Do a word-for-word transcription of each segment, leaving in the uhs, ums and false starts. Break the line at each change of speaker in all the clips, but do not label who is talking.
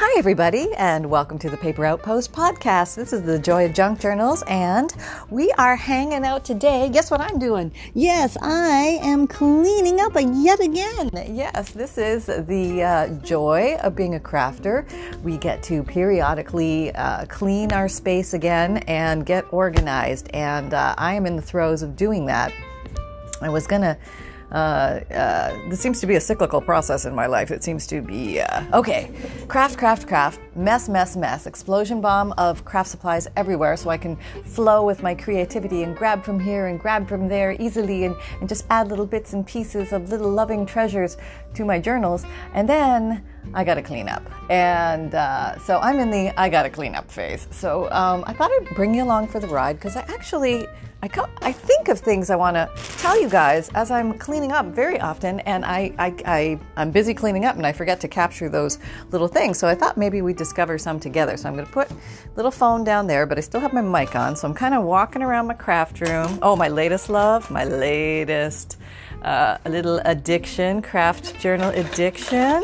Hi, everybody, and welcome to the Paper Outpost podcast. This is the Joy of Junk Journals, and we are hanging out today. Guess what I'm doing? Yes, I am cleaning up yet again. Yes, this is the uh, joy of being a crafter. We get to periodically uh, clean our space again and get organized, and uh, I am in the throes of doing that. I was going to Uh, uh, this seems to be a cyclical process in my life. It seems to be, uh, okay, craft, craft, craft, mess, mess, mess, explosion bomb of craft supplies everywhere so I can flow with my creativity and grab from here and grab from there easily and, and just add little bits and pieces of little loving treasures to my journals. And then I got to clean up. And uh, so I'm in the I got to clean up phase. So um, I thought I'd bring you along for the ride because I actually... I, co- I think of things I want to tell you guys as I'm cleaning up very often, and I, I, I, I'm busy cleaning up and I forget to capture those little things. So I thought maybe we'd discover some together. So I'm going to put little phone down there, but I still have my mic on. So I'm kind of walking around my craft room. Oh, my latest love, my latest uh, little addiction, craft journal addiction.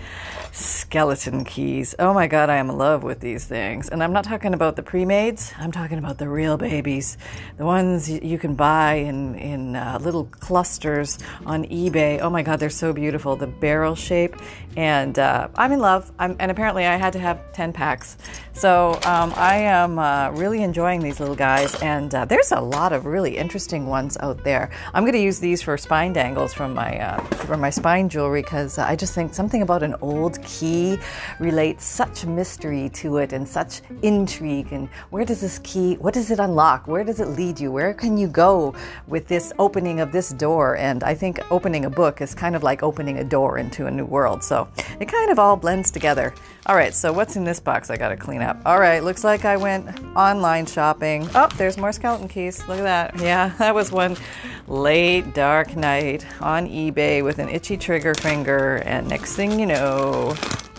Skeleton keys. Oh my God, I am in love with these things. And I'm not talking about the pre-mades. I'm talking about the real babies. The ones you can buy in, in uh, little clusters on eBay. Oh my God, they're so beautiful. The barrel shape. And uh, I'm in love. I'm, and apparently I had to have ten packs. So um, I am uh, really enjoying these little guys. And uh, there's a lot of really interesting ones out there. I'm going to use these for spine dangles from my, uh, from my spine jewelry because uh, I just think something about an old key relates such mystery to it and such intrigue. And where does this key, what does it unlock? Where does it lead you? Where can you go with this opening of this door? And I think opening a book is kind of like opening a door into a new world. So it kind of all blends together. All right, so what's in this box I got to clean up? All right, looks like I went online shopping. Oh, there's more skeleton keys. Look at that. Yeah, that was one late dark night on eBay with an itchy trigger finger. And next thing you know,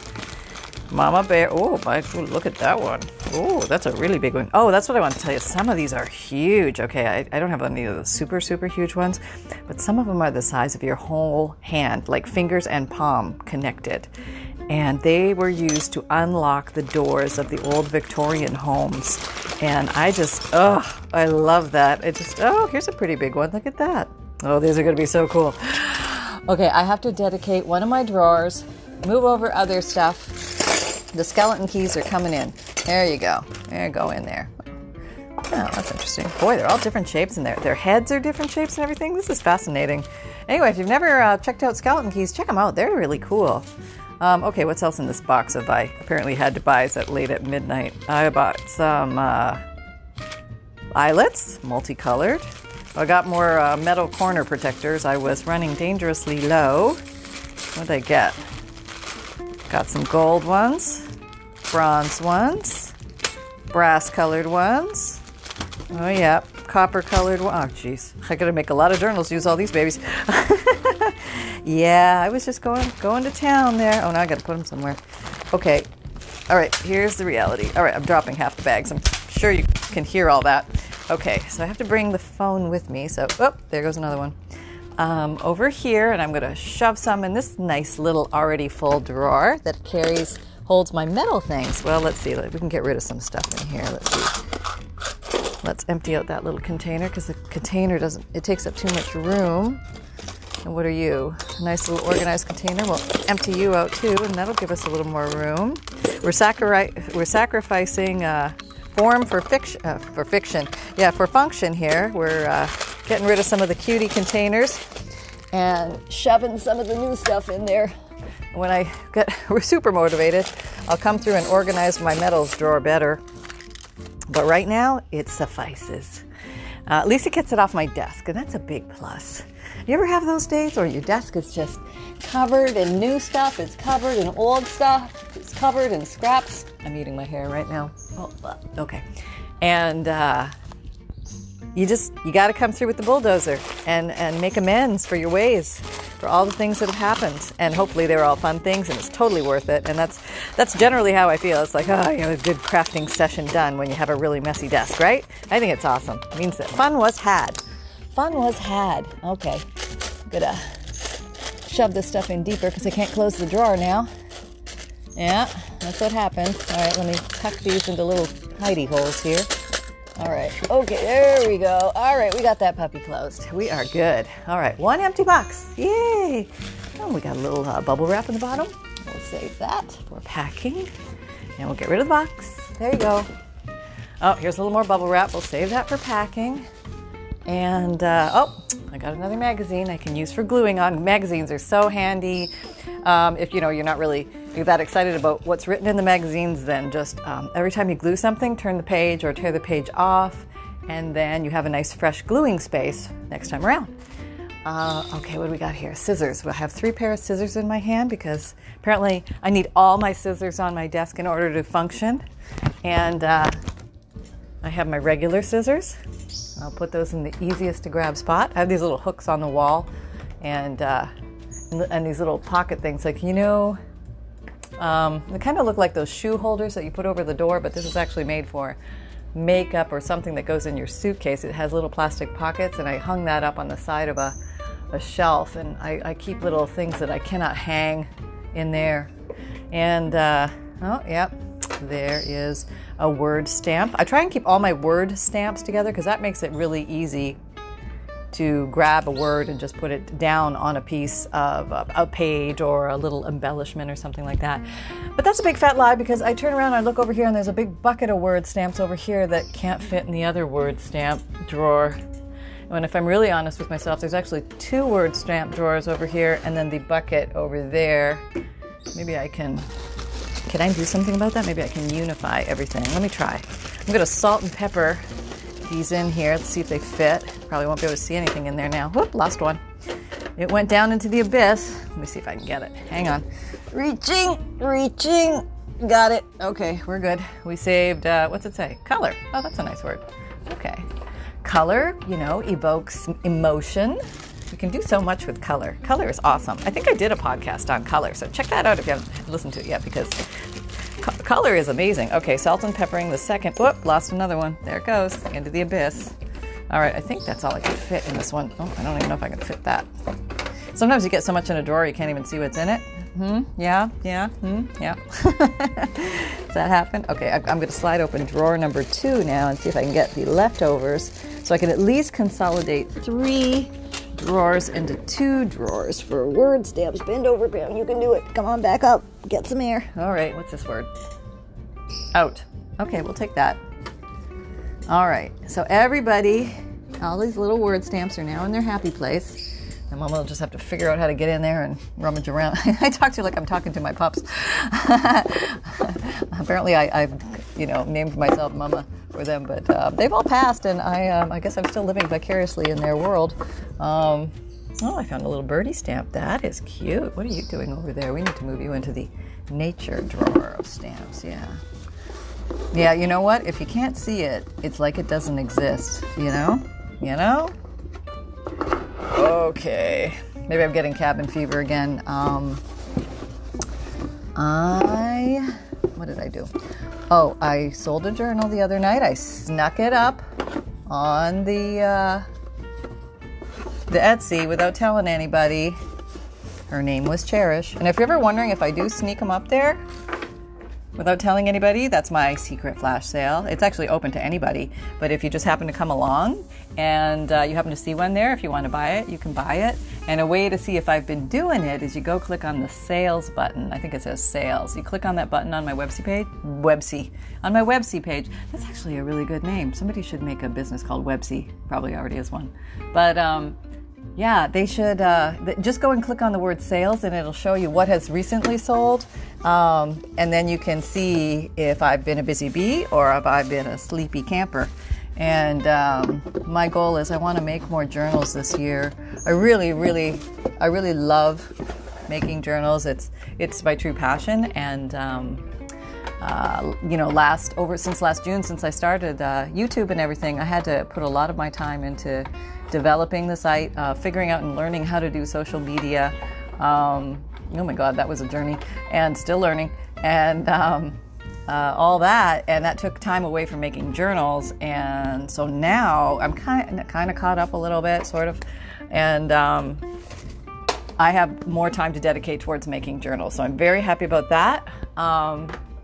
Mama Bear. Oh, my, ooh, look at that one. Oh, that's a really big one. Oh, that's what I want to tell you. Some of these are huge. Okay, I, I don't have any of the super, super huge ones, but some of them are the size of your whole hand, like fingers and palm connected. And they were used to unlock the doors of the old Victorian homes. And I just, oh, I love that. It just, oh, here's a pretty big one. Look at that. Oh, these are going to be so cool. Okay, I have to dedicate one of my drawers, move over other stuff. The skeleton keys are coming in. There you go. There you go in there. Oh, that's interesting. Boy, they're all different shapes, and their their heads are different shapes and everything. This is fascinating. Anyway, if you've never uh, checked out skeleton keys, check them out. They're really cool. Um, okay, what's else in this box of I apparently had to buy at late at midnight? I bought some uh, eyelets, multicolored. I got more uh, metal corner protectors. I was running dangerously low. What did I get? Got some gold ones, bronze ones, brass colored ones. Oh yeah, copper colored one. Oh jeez, I gotta make a lot of journals to use all these babies. Yeah, I was just going going to town there. Oh, now I gotta put them somewhere. Okay, all right, here's the reality. All right, I'm dropping half the bags. I'm sure you can hear all that. Okay, so I have to bring the phone with me. So, oh, there goes another one. Um, over here, and I'm going to shove some in this nice little already full drawer that carries, holds my metal things. Well, let's see. We can get rid of some stuff in here. Let's see. Let's empty out that little container because the container doesn't, it takes up too much room. And what are you? A nice little organized container. We'll empty you out too, and that'll give us a little more room. We're, sacri- we're sacrificing uh, form for fiction, uh, for fiction. Yeah, for function here. We're uh, getting rid of some of the cutie containers and shoving some of the new stuff in there. When I get we're super motivated, I'll come through and organize my metals drawer better. But right now, it suffices. Uh, at least it gets it off my desk, and that's a big plus. You ever have those days where your desk is just covered in new stuff, it's covered in old stuff, it's covered in scraps? I'm eating my hair right now. Oh, okay. And uh, you just, you got to come through with the bulldozer and, and make amends for your ways, for all the things that have happened. And hopefully they were all fun things and it's totally worth it. And that's that's generally how I feel. It's like, oh, you know, a good crafting session done when you have a really messy desk, right? I think it's awesome. It means that fun was had. Fun was had. Okay. I'm gonna shove this stuff in deeper because I can't close the drawer now. Yeah. That's what happens. All right, let me tuck these into little hidey holes here. All right. Okay, there we go. All right, we got that puppy closed. We are good. All right, one empty box. Yay! Oh, we got a little uh, bubble wrap in the bottom. We'll save that for packing. And we'll get rid of the box. There you go. Oh, here's a little more bubble wrap. We'll save that for packing. And, uh, oh, I got another magazine I can use for gluing on. Magazines are so handy. Um, if, you know, you're not really you're that excited about what's written in the magazines, then just um, every time you glue something, turn the page or tear the page off, and then you have a nice fresh gluing space next time around. Uh, okay, what do we got here? Scissors. We'll have three pair of scissors in my hand because apparently I need all my scissors on my desk in order to function. And uh, I have my regular scissors. I'll put those in the easiest to grab spot. I have these little hooks on the wall and uh, and these little pocket things, like, you know, um, they kind of look like those shoe holders that you put over the door, but this is actually made for makeup or something that goes in your suitcase. It has little plastic pockets, and I hung that up on the side of a, a shelf, and I, I keep little things that I cannot hang in there. And, uh, oh, yep, there is a word stamp. I try and keep all my word stamps together because that makes it really easy to grab a word and just put it down on a piece of a, a page or a little embellishment or something like that. But that's a big fat lie because I turn around and I look over here and there's a big bucket of word stamps over here that can't fit in the other word stamp drawer. And if I'm really honest with myself, there's actually two word stamp drawers over here and then the bucket over there. Maybe I can, can I do something about that? Maybe I can unify everything. Let me try. I'm going to salt and pepper these in here. Let's see if they fit. Probably won't be able to see anything in there now. Whoop, lost one. It went down into the abyss. Let me see if I can get it. Hang on. Reaching, reaching. Got it. Okay, we're good. We saved, uh, what's it say? Color. Oh, that's a nice word. Okay. Color, you know, evokes emotion. We can do so much with color. Color is awesome. I think I did a podcast on color, so check that out if you haven't listened to it yet, because co- color is amazing. Okay, salt and peppering the second. Whoop, lost another one. There it goes, into the abyss. All right, I think that's all I can fit in this one. Oh, I don't even know if I can fit that. Sometimes you get so much in a drawer you can't even see what's in it. Hmm, yeah, yeah, hmm, yeah. Does that happen? Okay, I'm going to slide open drawer number two now and see if I can get the leftovers so I can at least consolidate three drawers into two drawers for word stamps. Bend over, Pam. You can do it. Come on, back up. Get some air. All right, what's this word? Out. Okay, we'll take that. All right, so everybody, all these little word stamps are now in their happy place. And Mama will just have to figure out how to get in there and rummage around. I talk to you like I'm talking to my pups. Apparently, I, I've, you know, named myself Mama for them, but uh, they've all passed, and I, um, I guess I'm still living vicariously in their world. Um, oh, I found a little birdie stamp. That is cute. What are you doing over there? We need to move you into the nature drawer of stamps. Yeah. Yeah, you know what? If you can't see it, it's like it doesn't exist. You know? You know? Okay, maybe I'm getting cabin fever again. Um, I, what did I do? Oh, I sold a journal the other night. I snuck it up on the, uh, the Etsy without telling anybody. Her name was Cherish. And if you're ever wondering if I do sneak them up there without telling anybody, that's my secret flash sale. It's actually open to anybody, but if you just happen to come along and uh, you happen to see one there, if you want to buy it, you can buy it. And a way to see if I've been doing it is you go click on the sales button. I think it says sales. You click on that button on my Websy page. Websy. On my Websy page. That's actually a really good name. Somebody should make a business called Websy. Probably already is one. But um, yeah, they should uh, just go and click on the word sales and it'll show you what has recently sold. Um, and then you can see if I've been a busy bee or if I've been a sleepy camper. And um, my goal is I want to make more journals this year. I really, really, I really love making journals. It's it's my true passion. And um, uh, you know, last over since last June, since I started uh, YouTube and everything, I had to put a lot of my time into developing the site, uh, figuring out and learning how to do social media. Um, oh my God, that was a journey, and still learning, and um, uh, all that, and that took time away from making journals. And so now I'm kind of kind of caught up a little bit, sort of, and um, I have more time to dedicate towards making journals. So I'm very happy about that. Um,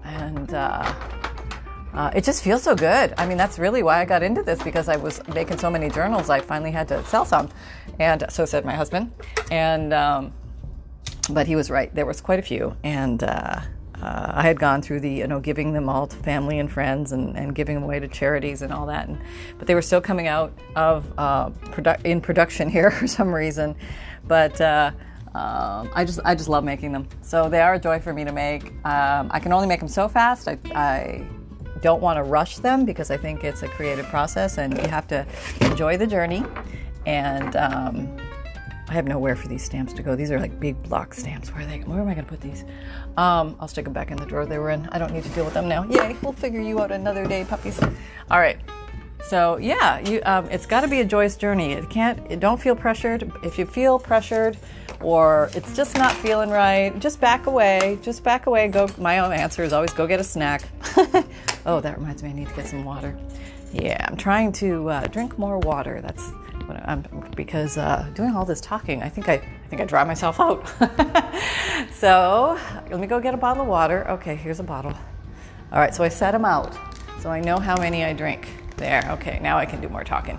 And uh, uh, it just feels so good. I mean, that's really why I got into this, because I was making so many journals, I finally had to sell some. And so said my husband. And um, but he was right. There was quite a few. And uh, uh, I had gone through the, you know, giving them all to family and friends and, and giving them away to charities and all that. And, but they were still coming out of uh, produ- in production here for some reason. But uh, um, I just I just love making them. So they are a joy for me to make. Um, I can only make them so fast. I, I don't want to rush them because I think it's a creative process and you have to enjoy the journey. And um, I have nowhere for these stamps to go. These are like big block stamps. Where are they? Where am I going to put these? Um, I'll stick them back in the drawer they were in. I don't need to deal with them now. Yay! We'll figure you out another day, puppies. All right. So yeah, you, um, it's got to be a joyous journey. It can't. It don't feel pressured. If you feel pressured, or it's just not feeling right, just back away. Just back away. Go. My own answer is always go get a snack. Oh, that reminds me. I need to get some water. Yeah, I'm trying to uh, drink more water. That's what I'm because uh, doing all this talking, I think I, I think I dry myself out. So let me go get a bottle of water. Okay, here's a bottle. All right, so I set them out, so I know how many I drink. There. Okay, now I can do more talking.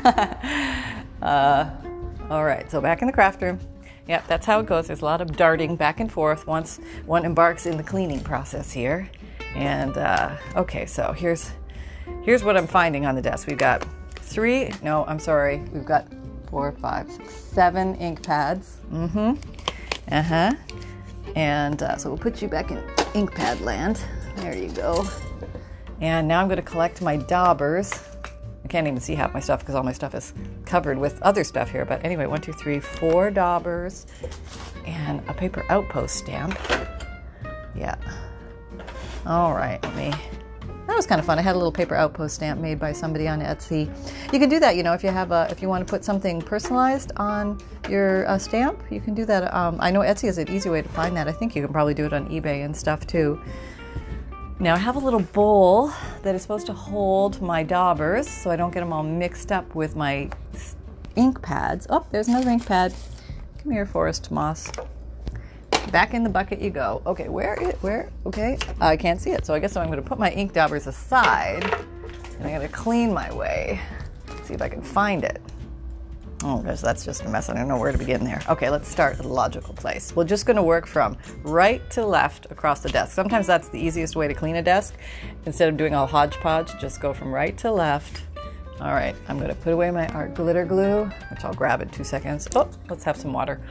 uh, all right, so back in the craft room. Yep, that's how it goes. There's a lot of darting back and forth once one embarks in the cleaning process here. And uh, okay, so here's here's what I'm finding on the desk. We've got three, no, I'm sorry. We've got four, five, six, seven ink pads. Mm-hmm. Uh-huh. And uh, so we'll put you back in ink pad land. There you go. And now I'm going to collect my daubers. I can't even see half my stuff because all my stuff is covered with other stuff here. But anyway, one, two, three, four daubers and a paper outpost stamp. Yeah. All right, let me... That was kind of fun. I had a little paper outpost stamp made by somebody on Etsy. You can do that, you know, if you have a, if you want to put something personalized on your uh, stamp, you can do that. Um, I know Etsy is an easy way to find that. I think you can probably do it on eBay and stuff too. Now I have a little bowl that is supposed to hold my daubers so I don't get them all mixed up with my ink pads. Oh, there's another ink pad. Come here, Forest Moss. Back in the bucket you go. Okay, where it? Where? Okay, I can't see it, so I guess I'm going to put my ink daubers aside, and I'm going to clean my way. See if I can find it. Oh, that's just a mess. I don't know where to begin there. Okay, let's start at a logical place. We're just going to work from right to left across the desk. Sometimes that's the easiest way to clean a desk. Instead of doing all hodgepodge, just go from right to left. All right, I'm going to put away my art glitter glue, which I'll grab in two seconds. Oh, let's have some water.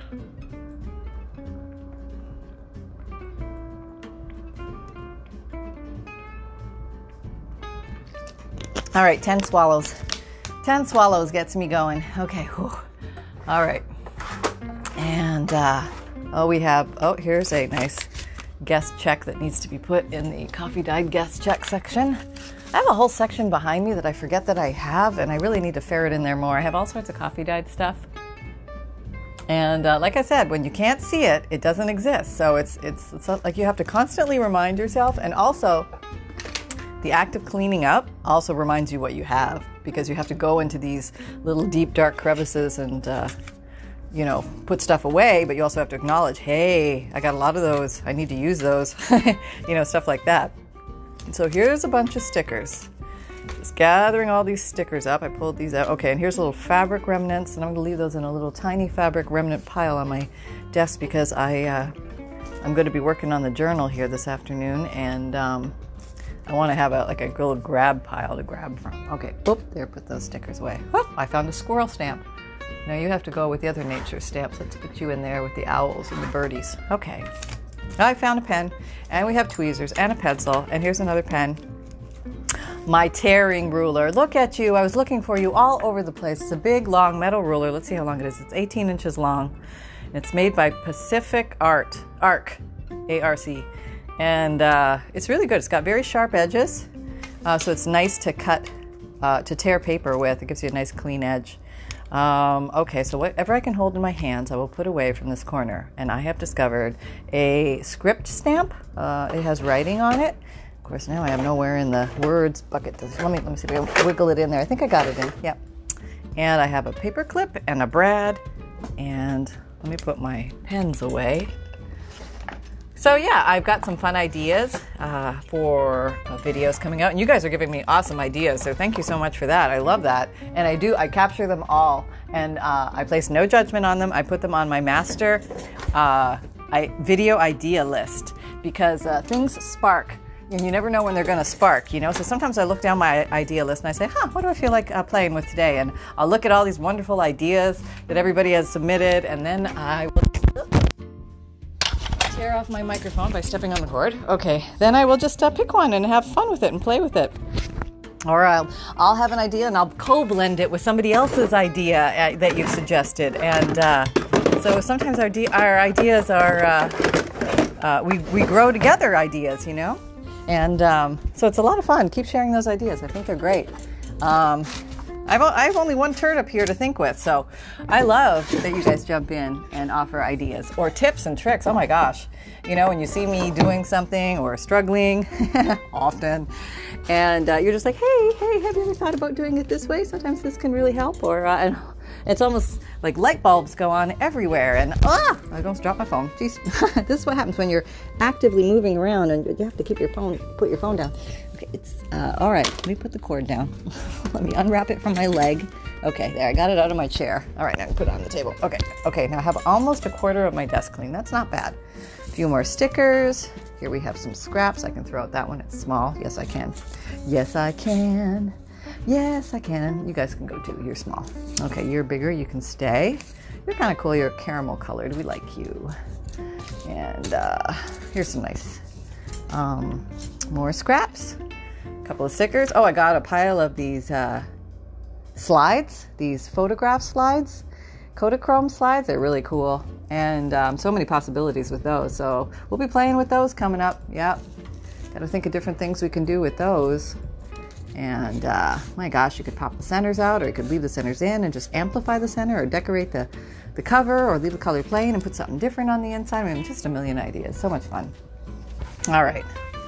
All right, ten swallows. ten swallows gets me going. Okay, whew. All right. And, uh, oh, we have, oh, here's a nice guest check that needs to be put in the coffee dyed guest check section. I have a whole section behind me that I forget that I have, and I really need to ferret in there more. I have all sorts of coffee dyed stuff. And uh, like I said, when you can't see it, it doesn't exist. So it's, it's, it's like you have to constantly remind yourself, and also, the act of cleaning up also reminds you what you have, because you have to go into these little deep, dark crevices and, uh, you know, put stuff away, but you also have to acknowledge, hey, I got a lot of those. I need to use those, you know, stuff like that. And so here's a bunch of stickers. Just gathering all these stickers up. I pulled these out. Okay, and here's a little fabric remnants, and I'm going to leave those in a little tiny fabric remnant pile on my desk because I, uh, I'm going to be working on the journal here this afternoon, and, um, I want to have a like a little grab pile to grab from. Okay, boop, there, put those stickers away. Oh, I found a squirrel stamp. Now you have to go with the other nature stamps. Let's put you in there with the owls and the birdies. Okay, I found a pen, and we have tweezers and a pencil, and here's another pen. My tearing ruler. Look at you. I was looking for you all over the place. It's a big, long metal ruler. Let's see how long it is. It's eighteen inches long. It's made by Pacific Art, Arc, A R C. And uh, it's really good. It's got very sharp edges, uh, so it's nice to cut, uh, to tear paper with. It gives you a nice clean edge. Um, okay, so whatever I can hold in my hands, I will put away from this corner. And I have discovered a script stamp. Uh, it has writing on it. Of course, now I have nowhere in the words bucket. To, let me let me see if I can wiggle it in there. I think I got it in. Yep. And I have a paper clip and a brad. And let me put my pens away. So yeah, I've got some fun ideas uh, for uh, videos coming out, and you guys are giving me awesome ideas, so thank you so much for that. I love that, and I do, I capture them all, and uh, I place no judgment on them. I put them on my master uh, I, video idea list, because uh, things spark, and you never know when they're going to spark, you know? So sometimes I look down my idea list and I say, huh, what do I feel like uh, playing with today? And I'll look at all these wonderful ideas that everybody has submitted, and then I will tear off my microphone by stepping on the cord. Okay, then I will just uh, pick one and have fun with it and play with it. Or I'll, I'll have an idea and I'll co-blend it with somebody else's idea uh, that you've suggested. And uh, so sometimes our, de- our ideas are, uh, uh, we, we grow together ideas, you know? And um, so it's a lot of fun. Keep sharing those ideas. I think they're great. Um, I've, I have only one turd up here to think with, so I love that you guys jump in and offer ideas or tips and tricks. Oh my gosh. You know, when you see me doing something or struggling, often, and uh, you're just like, hey, hey, have you ever thought about doing it this way? Sometimes this can really help. Or uh, and it's almost like light bulbs go on everywhere, and ah, I almost dropped my phone. Jeez. This is what happens when you're actively moving around and you have to keep your phone, put your phone down. Okay, it's uh, all right. Let me put the cord down. Let me unwrap it from my leg. Okay, there, I got it out of my chair. All right, now I can put it on the table. Okay, okay, now I have almost a quarter of my desk clean. That's not bad. A few more stickers. Here we have some scraps. I can throw out that one. It's small. Yes, I can. Yes, I can. Yes, I can. You guys can go too. You're small. Okay, you're bigger. You can stay. You're kind of cool. You're caramel colored. We like you. And uh, here's some nice um, more scraps. A couple of stickers. Oh, I got a pile of these uh, slides, these photograph slides, Kodachrome slides. They're really cool. And um, so many possibilities with those. So we'll be playing with those coming up. Yep. Got to think of different things we can do with those. And uh, my gosh, you could pop the centers out, or you could leave the centers in and just amplify the center, or decorate the, the cover, or leave the color plain and put something different on the inside. I mean, just a million ideas. So much fun. All right.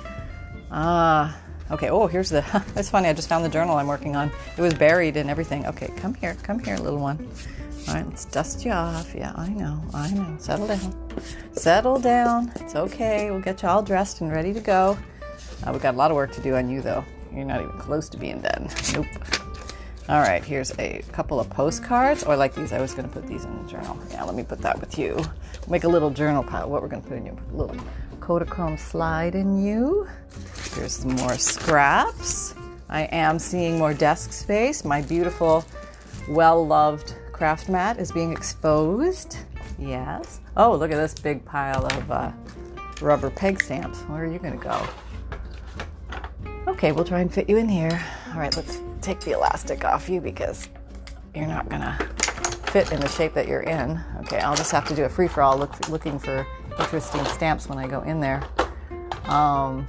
Uh, okay. Oh, here's the, it's funny. I just found the journal I'm working on. It was buried and everything. Okay, come here. Come here, little one. All right, let's dust you off. Yeah, I know. I know. Settle down. Settle down. It's okay. We'll get you all dressed and ready to go. Uh, we've got a lot of work to do on you, though. You're not even close to being done. Nope. All right, here's a couple of postcards. Oh, I like these. I was going to put these in the journal. Yeah, let me put that with you. Make a little journal pile. What we're going to put in you. Put a little Kodachrome slide in you. Here's some more scraps. I am seeing more desk space. My beautiful, well-loved craft mat is being exposed. Yes. Oh, look at this big pile of uh, rubber peg stamps. Where are you going to go? Okay, we'll try and fit you in here. All right, let's take the elastic off you because you're not going to fit in the shape that you're in. Okay, I'll just have to do a free-for-all look, looking for interesting stamps when I go in there. Um,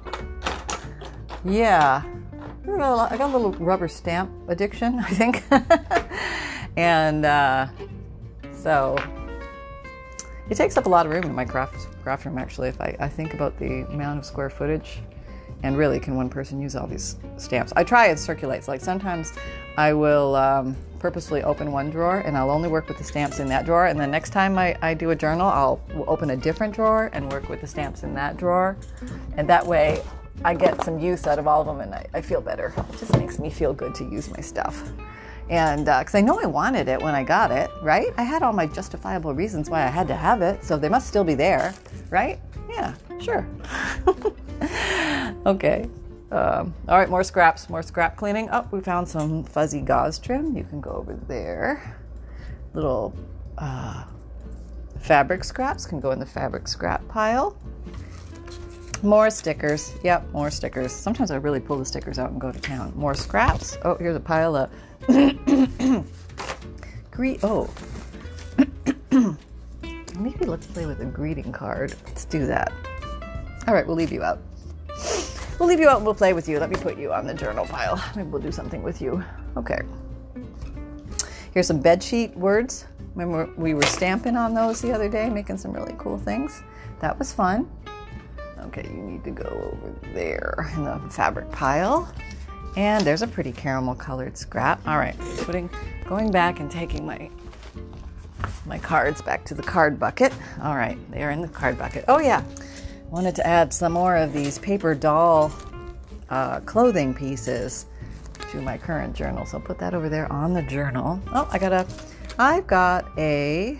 yeah. I got a little rubber stamp addiction, I think. And uh, so it takes up a lot of room in my craft craft room, actually, if I, I think about the amount of square footage. And really, can one person use all these stamps? I try and circulate. So like sometimes I will um, purposely open one drawer and I'll only work with the stamps in that drawer. And then next time I, I do a journal, I'll open a different drawer and work with the stamps in that drawer. And that way I get some use out of all of them and I, I feel better. It just makes me feel good to use my stuff. And because uh, I know I wanted it when I got it, right? I had all my justifiable reasons why I had to have it. So they must still be there, right? Yeah, sure. Okay. Um, all right, more scraps, more scrap cleaning. Oh, we found some fuzzy gauze trim. You can go over there. Little uh, fabric scraps can go in the fabric scrap pile. More stickers. Yep, more stickers. Sometimes I really pull the stickers out and go to town. More scraps. Oh, here's a pile of Gre- oh. Maybe let's play with a greeting card. Let's do that. All right, we'll leave you out. We'll leave you out and we'll play with you. Let me put you on the journal pile. Maybe we'll do something with you. Okay. Here's some bedsheet words. Remember we were stamping on those the other day, making some really cool things. That was fun. Okay, you need to go over there in the fabric pile. And there's a pretty caramel colored scrap. All right, putting, going back and taking my my cards back to the card bucket. All right, they are in the card bucket. Oh yeah, wanted to add some more of these paper doll uh, clothing pieces to my current journal. So I'll put that over there on the journal. Oh, I got a, I've got a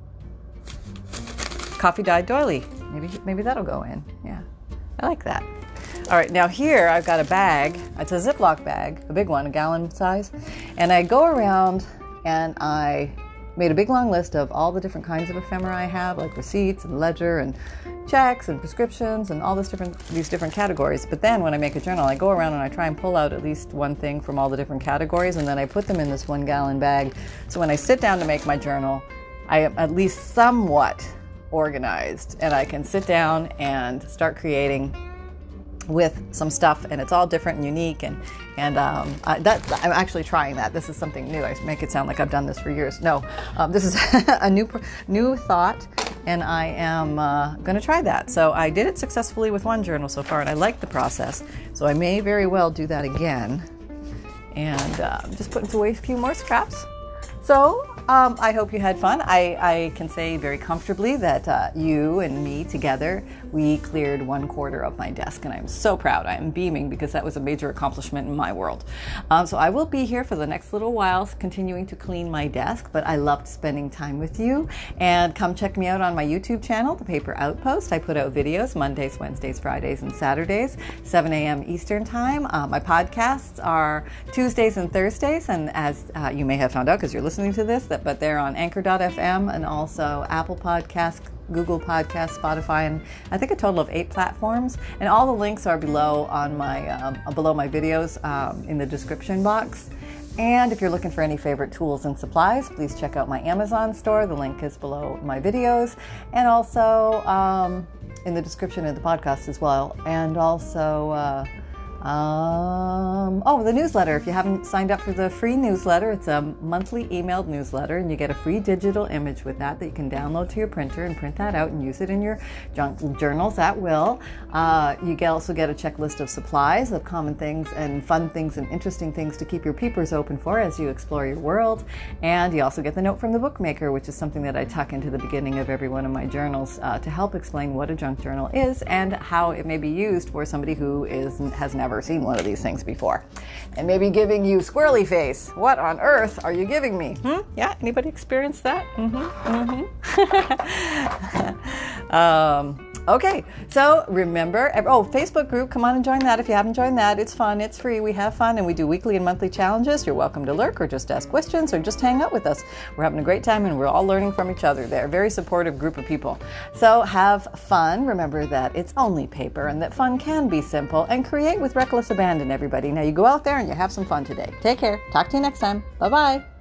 coffee dyed doily. Maybe, maybe that'll go in. Yeah, I like that. All right, now here I've got a bag. It's a Ziploc bag, a big one, a gallon size. And I go around and I made a big long list of all the different kinds of ephemera I have, like receipts and ledger and checks and prescriptions and all this different these different categories. But then when I make a journal, I go around and I try and pull out at least one thing from all the different categories, and then I put them in this one gallon bag. So when I sit down to make my journal, I am at least somewhat organized, and I can sit down and start creating with some stuff, and it's all different and unique, and and um, I, that I'm actually trying that. This is something new. I make it sound like I've done this for years. No, um, this is a new new thought, and I am uh, going to try that. So I did it successfully with one journal so far, and I like the process. So I may very well do that again, and uh, just put away a few more scraps. So um, I hope you had fun. I, I can say very comfortably that uh, you and me together, we cleared one quarter of my desk, and I'm so proud. I am beaming because that was a major accomplishment in my world. Um, so I will be here for the next little while continuing to clean my desk, but I loved spending time with you. And come check me out on my YouTube channel, The Paper Outpost. I put out videos Mondays, Wednesdays, Fridays, and Saturdays, seven a.m. Eastern Time. Uh, my podcasts are Tuesdays and Thursdays, and as uh, you may have found out because you're listening to this, that but they're on Anchor dot f m and also Apple Podcasts, Google Podcasts, Spotify, and I think a total of eight platforms. And all the links are below on my um, below my videos um, in the description box. And if you're looking for any favorite tools and supplies, please check out my Amazon store. The link is below my videos, and also um, in the description of the podcast as well. And also. Uh, Um, oh, the newsletter. If you haven't signed up for the free newsletter, it's a monthly emailed newsletter, and you get a free digital image with that that you can download to your printer and print that out and use it in your junk journals at will. Uh, you get, also get a checklist of supplies, of common things and fun things and interesting things to keep your peepers open for as you explore your world. And you also get the note from the bookmaker, which is something that I tuck into the beginning of every one of my journals uh, to help explain what a junk journal is and how it may be used for somebody who is has never seen one of these things before, and maybe giving you squirrely face. What on earth are you giving me? Hmm? Yeah, anybody experienced that? Mm-hmm. Mm-hmm. um, okay, so remember, oh, Facebook group, come on and join that if you haven't joined that. It's fun, it's free, we have fun, and we do weekly and monthly challenges. You're welcome to lurk or just ask questions or just hang out with us. We're having a great time, and we're all learning from each other there. Very supportive group of people. So have fun. Remember that it's only paper and that fun can be simple, and create with reckless abandon, everybody. Now you go out there and you have some fun today. Take care. Talk to you next time. Bye-bye.